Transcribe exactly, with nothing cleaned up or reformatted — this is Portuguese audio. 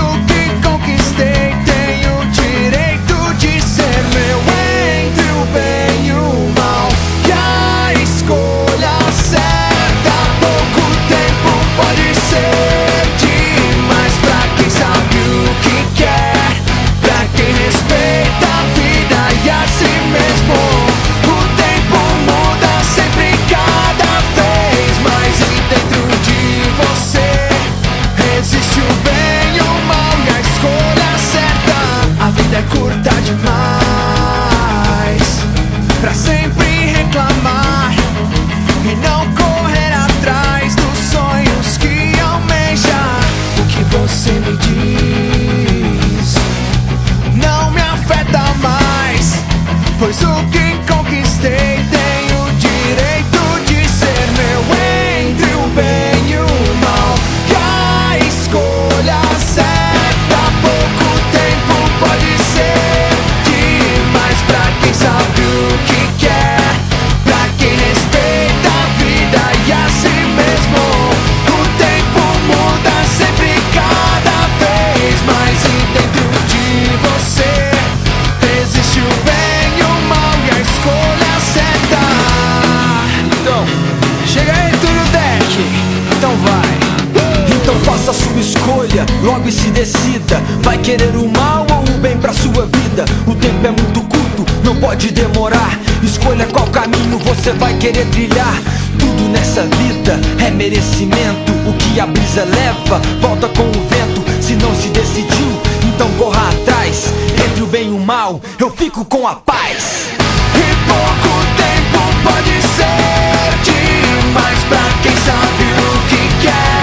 o que conquistei, tenho o direito de ser meu. Entre o bem e o mal, que a escolha certa. Pouco tempo pode ser demais pra quem sabe o que quer, pra quem respeita a vida e a si mesmo. O tempo muda sempre, cada vez mais, e dentro de você existe o bem e o mal e a escolha certa. A vida é curta demais pra sempre reclamar e não correr atrás dos sonhos que almeja. O que você me diz não me afeta mais, pois o que conquistei tenho o direito de ser meu. Entre o bem e o mal, que a escolha certa. Pouco tempo pode ser demais pra quem sabe o que quer, pra quem respeita a vida e a si mesmo. O tempo muda sempre, cada vez mais, e dentro de você existe o bem e o mal e a escolha certa. Então, chega aí, Túlio Deck, então vai. Então faça a sua escolha, logo e se decida. Vai querer o mal ou o bem pra sua vida? O tempo é muito curto, não pode demorar. Escolha qual caminho você vai querer trilhar. Tudo nessa vida é merecimento. O que a brisa leva, volta com o vento. Se não se decidiu, então corra atrás. Entre o bem e o mal, eu fico com a paz. E pouco tempo pode ser demais pra quem sabe o que quer,